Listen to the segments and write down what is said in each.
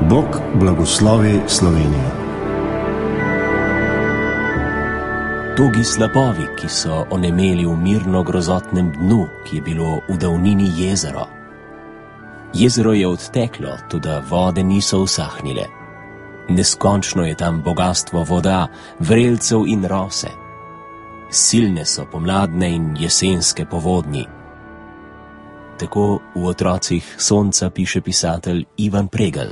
Bog blagoslovi Slovenijo. Togi slapovi, ki so onemeli v mirno grozotnem dnu, ki je bilo v davnini jezero. Jezero je odteklo, toda vode niso usahnile. Neskončno je tam bogastvo voda, vrelcev in rose. Silne so pomladne in jesenske povodnji. Tako v Otrocih sonca piše pisatelj Ivan Pregl.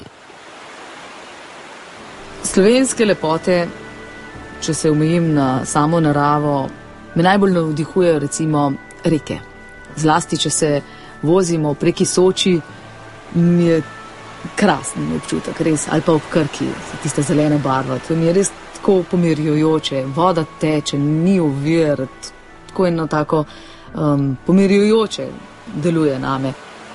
Slovenske lepote, če se omejim na samo naravo, me najbolj navdihujejo recimo reke. Zlasti, če se vozimo preki Soči, mi je krasen občutek, res, ali pa ob Krki, tista zelena barva, to mi je res tako pomirjujoče, voda teče, ni ovir, tako eno tako pomirjujoče deluje name.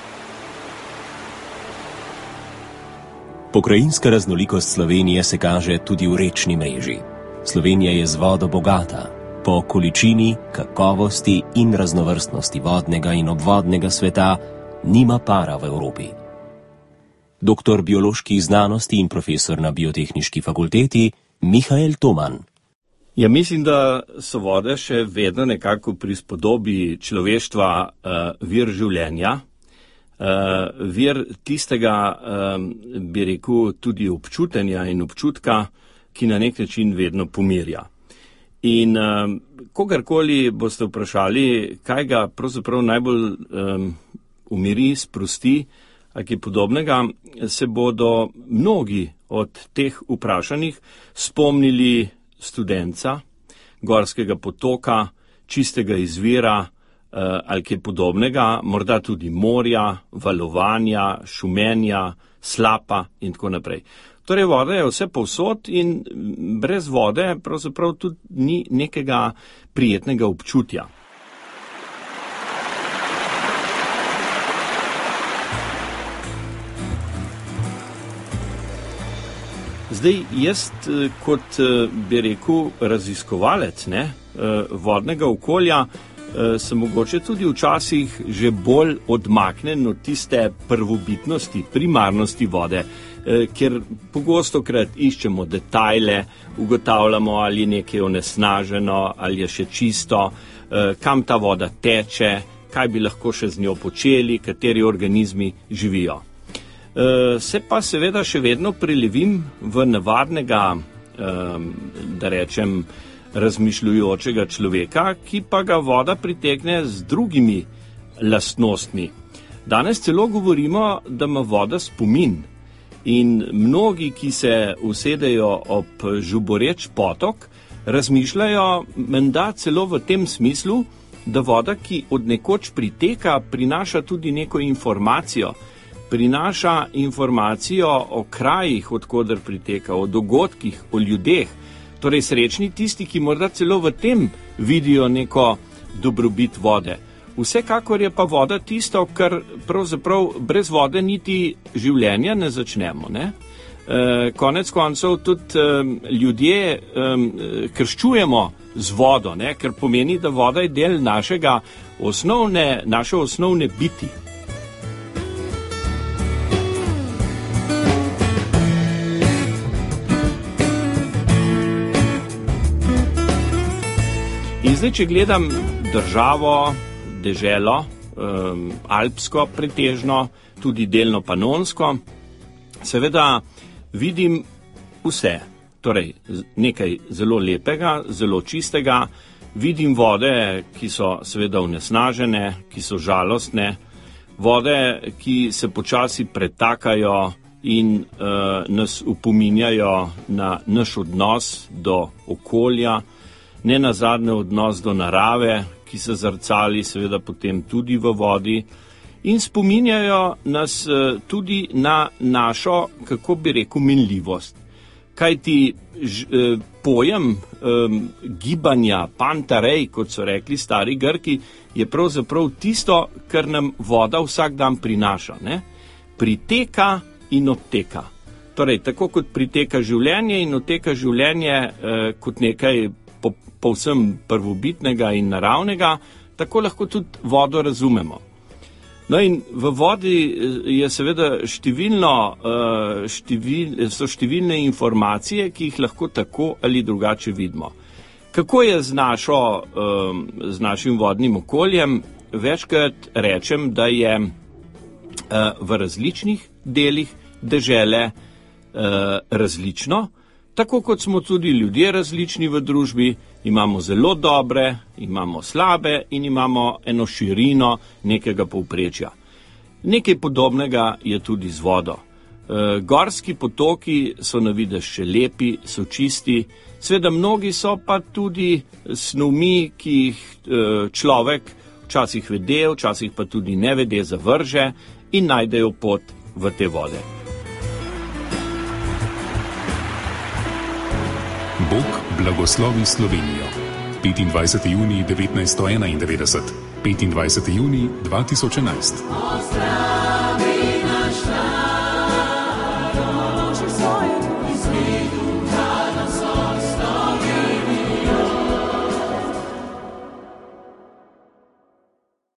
Pokrajinska raznolikost Slovenije se kaže tudi v rečni mreži. Slovenija je z vodo bogata, po količini, kakovosti in raznovrstnosti vodnega in obvodnega sveta nima para v Evropi. Doktor bioloških znanosti in profesor na Biotehniški fakulteti Mihael Toman. Ja, mislim, da so vode še vedno nekako pri spodobi človeštva vir življenja, vir tistega, bi rekel, tudi občutenja in občutka, ki na nek način vedno pomirja. In kogarkoli boste vprašali, kaj ga pravzaprav najbolj umiri, sprosti, ali kaj podobnega, se bodo mnogi od teh vprašanih spomnili studenca, gorskega potoka, čistega izvira ali kaj podobnega, morda tudi morja, valovanja, šumenja, slapa in tako naprej. Torej, voda je vse povsod in brez vode pravzaprav tudi ni nekega prijetnega občutja. Zdaj, jaz kot, bi rekel, raziskovalec vodnega okolja sem mogoče tudi včasih že bolj odmaknen od tiste prvobitnosti, primarnosti vode, ker pogostokrat iščemo detajle, ugotavljamo, ali je nekaj onesnaženo, ali je še čisto, kam ta voda teče, kaj bi lahko še z njo počeli, kateri organizmi živijo. Se pa seveda še vedno prelevim v navadnega, da rečem, razmišljujočega človeka, ki pa ga voda pritegne z drugimi lastnostmi. Danes celo govorimo, da ima voda spomin. In mnogi, ki se usedejo ob žuboreč potok, razmišljajo menda celo v tem smislu, da voda, ki od nekoč priteka, prinaša tudi neko informacijo. Prinaša informacijo o krajih, od koder priteka, o dogodkih, o ljudeh. Torej srečni tisti, ki morda celo v tem vidijo neko dobrobit vode. Vsekakor je pa voda tisto, kar pravzaprav brez vode niti življenja ne začnemo. Konec koncev tudi ljudje krščujemo z vodo, ker pomeni, da voda je del naše osnovne biti. In zdaj, če gledam državo, deželo, alpsko pretežno, tudi delno panonsko, seveda vidim vse. Torej, nekaj zelo lepega, zelo čistega, vidim vode, ki so seveda onesnažene, ki so žalostne, vode, ki se počasi pretakajo in nas upominjajo na naš odnos do okolja, ne nazadnje odnos do narave, ki se zrcali seveda potem tudi v vodi in spominjajo nas tudi na našo, kako bi rekel, minljivost. Kajti pojem gibanja, pantarej, kot so rekli stari Grki, je pravzaprav tisto, kar nam voda vsak dan prinaša. Priteka in odteka. Torej, tako kot priteka življenje in odteka življenje kot nekaj povsem prvobitnega in naravnega, tako lahko tudi vodo razumemo. No in v vodi je seveda so številne informacije, ki jih lahko tako ali drugače vidimo. Kako je z našim vodnim okoljem? Večkrat rečem, da je v različnih delih dežele različno, tako kot smo tudi ljudje različni v družbi, imamo zelo dobre, imamo slabe in imamo eno širino nekega povprečja. Nekaj podobnega je tudi z vodo. Gorski potoki so na videz še lepi, so čisti, seveda mnogi so pa tudi snovmi, ki jih človek včasih vede, včasih pa tudi nevede zavrže in najdejo pot v te vode. Bog blagoslovi Slovenijo. 25. junij 1991, 25. junij 2011.